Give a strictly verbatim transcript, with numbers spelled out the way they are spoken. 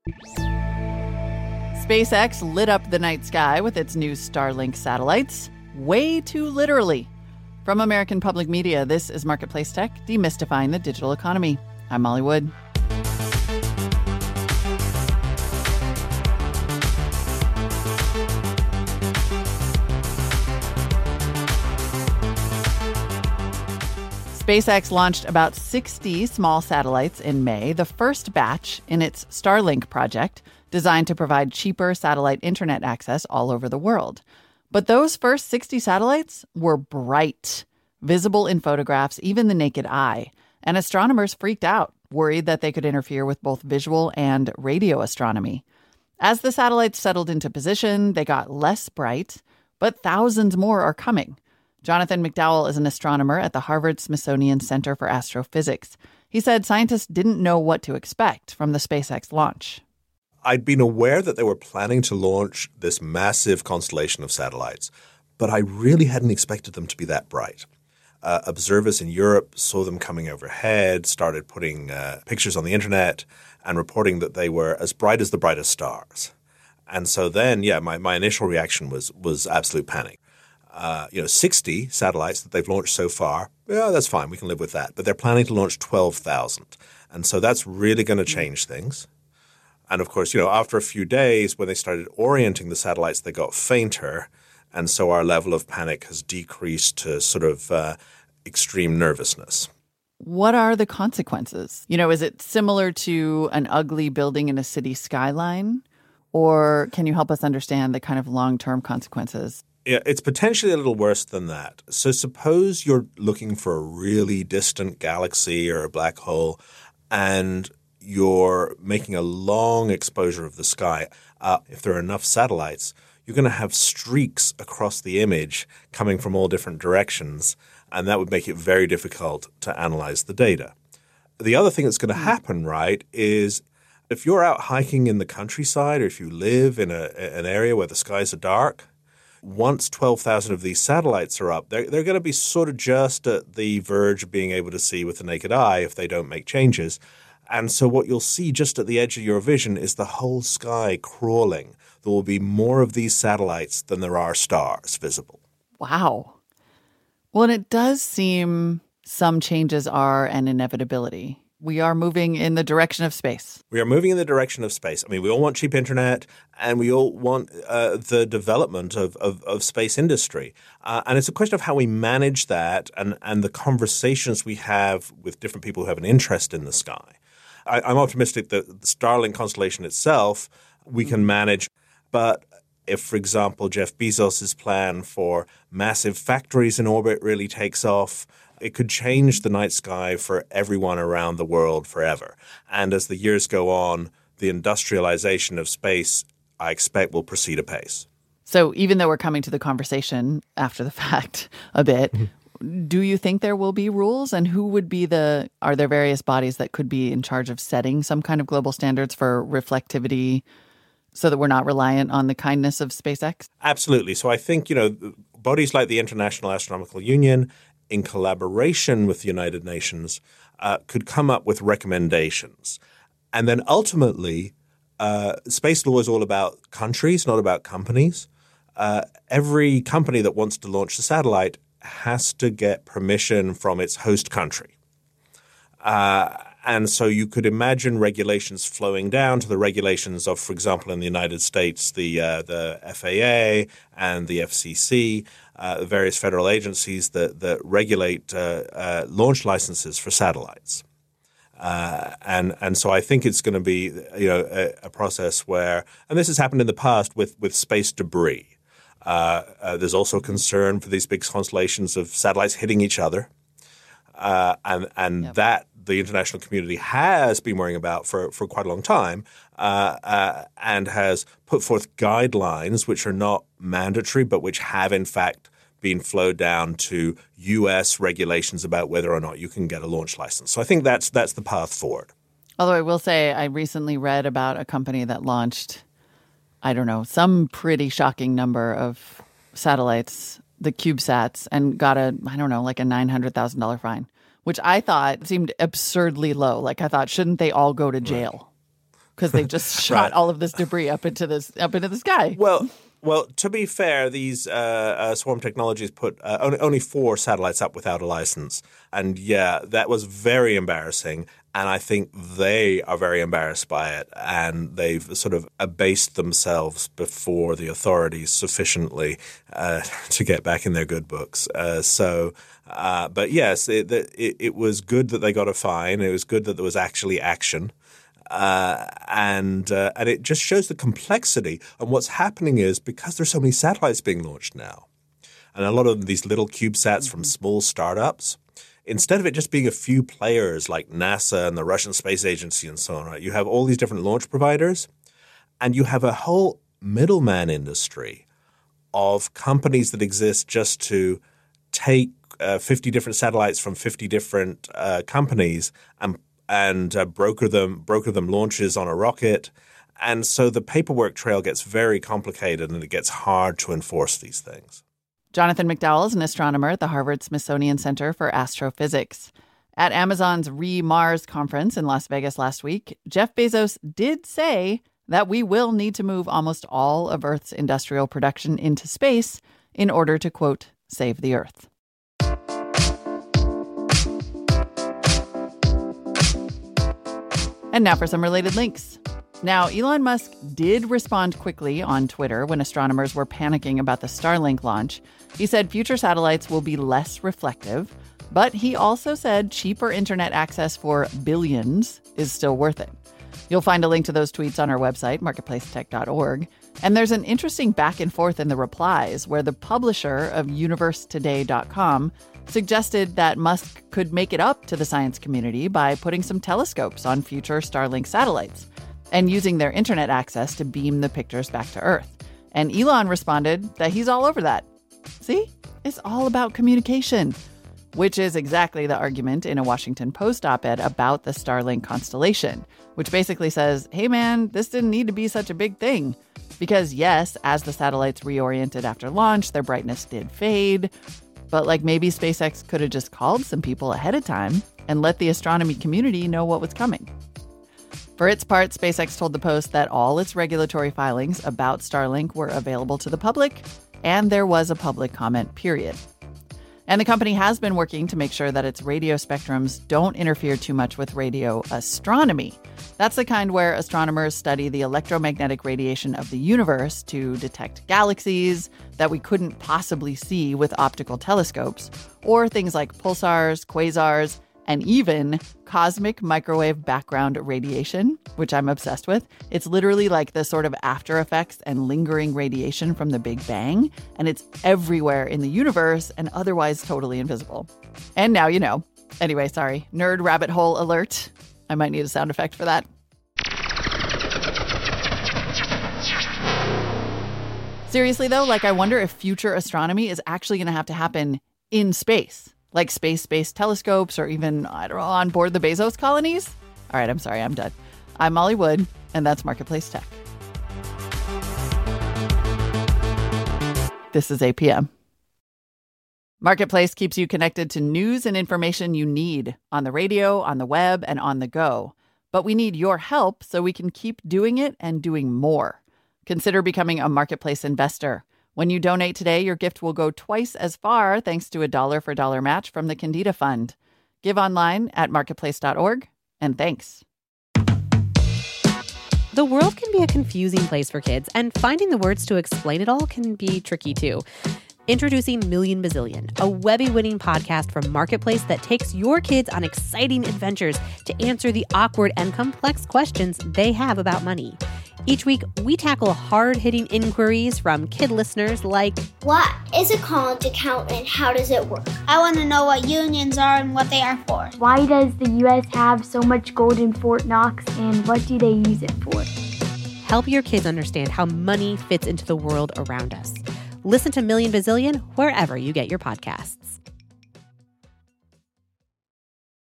SpaceX lit up the night sky with its new Starlink satellites, way too literally. From American Public Media, this is Marketplace Tech, demystifying the digital economy. I'm Molly Wood. SpaceX launched about sixty small satellites in May, the first batch in its Starlink project, designed to provide cheaper satellite internet access all over the world. But those first sixty satellites were bright, visible in photographs, even the naked eye. And astronomers freaked out, worried that they could interfere with both visual and radio astronomy. As the satellites settled into position, they got less bright, but thousands more are coming. Jonathan McDowell is an astronomer at the Harvard-Smithsonian Center for Astrophysics. He said scientists didn't know what to expect from the SpaceX launch. I'd been aware that they were planning to launch this massive constellation of satellites, but I really hadn't expected them to be that bright. Uh, observers in Europe saw them coming overhead, started putting uh, pictures on the internet and reporting that they were as bright as the brightest stars. And so then, yeah, my, my initial reaction was was absolute panic. Uh, you know, sixty satellites that they've launched so far, yeah, that's fine. We can live with that. But they're planning to launch twelve thousand. And so that's really going to change things. And of course, you know, after a few days, when they started orienting the satellites, they got fainter. And so our level of panic has decreased to sort of uh, extreme nervousness. What are the consequences? You know, is it similar to an ugly building in a city skyline? Or can you help us understand the kind of long-term consequences? Yeah, it's potentially a little worse than that. So suppose you're looking for a really distant galaxy or a black hole, and you're making a long exposure of the sky. Uh, if there are enough satellites, you're going to have streaks across the image coming from all different directions, and that would make it very difficult to analyze the data. The other thing that's going to happen, right, is if you're out hiking in the countryside or if you live in a, an area where the skies are dark, once twelve thousand of these satellites are up, they're, they're going to be sort of just at the verge of being able to see with the naked eye if they don't make changes. And so what you'll see just at the edge of your vision is the whole sky crawling. There will be more of these satellites than there are stars visible. Wow. Well, and it does seem some changes are an inevitability. We are moving in the direction of space. We are moving in the direction of space. I mean, we all want cheap internet, and we all want uh, the development of, of, of space industry. Uh, and it's a question of how we manage that and, and the conversations we have with different people who have an interest in the sky. I, I'm optimistic that the Starlink constellation itself we can manage. But if, for example, Jeff Bezos' plan for massive factories in orbit really takes off, it could change the night sky for everyone around the world forever. And as the years go on, the industrialization of space, I expect, will proceed apace. So even though we're coming to the conversation after the fact a bit, do you think there will be rules? And who would be the – are there various bodies that could be in charge of setting some kind of global standards for reflectivity so that we're not reliant on the kindness of SpaceX? Absolutely. So I think, you know, bodies like the International Astronomical Union – in collaboration with the United Nations, uh, could come up with recommendations. And then ultimately, uh, space law is all about countries, not about companies. Uh, every company that wants to launch a satellite has to get permission from its host country. Uh, and so you could imagine regulations flowing down to the regulations of, for example, in the United States, the uh, the F A A and the F C C, uh, various federal agencies that, that regulate uh, uh, launch licenses for satellites. Uh, and and so I think it's going to be you know a, a process where, and this has happened in the past with, with space debris. Uh, uh, there's also concern for these big constellations of satellites hitting each other. Uh, and and yep. that the international community has been worrying about for, for quite a long time uh, uh, and has put forth guidelines which are not mandatory but which have in fact been flowed down to U S regulations about whether or not you can get a launch license. So I think that's that's the path forward. Although I will say I recently read about a company that launched, I don't know, some pretty shocking number of satellites, the CubeSats, and got a, I don't know, like a nine hundred thousand dollars fine, which I thought seemed absurdly low. Like I thought, shouldn't they all go to jail? because they just shot Right. all of this debris up into this up into the sky. Well, well, to be fair, these uh, uh, Swarm Technologies put uh, only, only four satellites up without a license. And yeah, that was very embarrassing. And I think they are very embarrassed by it. And they've sort of abased themselves before the authorities sufficiently uh, to get back in their good books. Uh, so, uh, but yes, it, it, it was good that they got a fine. It was good that there was actually action. Uh, and uh, and it just shows the complexity. And what's happening is because there's so many satellites being launched now, and a lot of these little CubeSats mm-hmm. from small startups, instead of it just being a few players like NASA and the Russian Space Agency and so on, right? You have all these different launch providers, and you have a whole middleman industry of companies that exist just to take uh, fifty different satellites from fifty different uh, companies and and uh, broker them broker them launches on a rocket. And so the paperwork trail gets very complicated and it gets hard to enforce these things. Jonathan McDowell is an astronomer at the Harvard-Smithsonian Center for Astrophysics. At Amazon's Re-Mars conference in Las Vegas last week, Jeff Bezos did say that we will need to move almost all of Earth's industrial production into space in order to, quote, save the Earth. And now for some related links. Now, Elon Musk did respond quickly on Twitter when astronomers were panicking about the Starlink launch. He said future satellites will be less reflective, but he also said cheaper internet access for billions is still worth it. You'll find a link to those tweets on our website, marketplace tech dot org. And there's an interesting back and forth in the replies where the publisher of universe today dot com suggested that Musk could make it up to the science community by putting some telescopes on future Starlink satellites and using their internet access to beam the pictures back to Earth. And Elon responded that he's all over that. See? It's all about communication, which is exactly the argument in a Washington Post op-ed about the Starlink constellation, which basically says, hey man, this didn't need to be such a big thing. Because yes, as the satellites reoriented after launch, their brightness did fade. But like maybe SpaceX could have just called some people ahead of time and let the astronomy community know what was coming. For its part, SpaceX told the Post that all its regulatory filings about Starlink were available to the public, and there was a public comment period. And the company has been working to make sure that its radio spectrums don't interfere too much with radio astronomy. That's the kind where astronomers study the electromagnetic radiation of the universe to detect galaxies that we couldn't possibly see with optical telescopes, or things like pulsars, quasars, and even cosmic microwave background radiation, which I'm obsessed with. It's literally like the sort of after effects and lingering radiation from the Big Bang, and it's everywhere in the universe and otherwise totally invisible. And now you know. Anyway, sorry, nerd rabbit hole alert. I might need a sound effect for that. Seriously, though, like I wonder if future astronomy is actually going to have to happen in space. Like space-based telescopes or even, I don't know, on board the Bezos colonies? All right, I'm sorry, I'm done. I'm Molly Wood, and that's Marketplace Tech. This is A P M. Marketplace keeps you connected to news and information you need on the radio, on the web, and on the go. But we need your help so we can keep doing it and doing more. Consider becoming a Marketplace investor. When you donate today, your gift will go twice as far thanks to a dollar for dollar match from the Candida Fund. Give online at marketplace dot org, and thanks. The world can be a confusing place for kids, and finding the words to explain it all can be tricky too. Introducing Million Bazillion, a Webby-winning podcast from Marketplace that takes your kids on exciting adventures to answer the awkward and complex questions they have about money. Each week, we tackle hard-hitting inquiries from kid listeners like, what is a college account and how does it work? I want to know what unions are and what they are for. Why does the U S have so much gold in Fort Knox and what do they use it for? Help your kids understand how money fits into the world around us. Listen to Million Bazillion wherever you get your podcasts.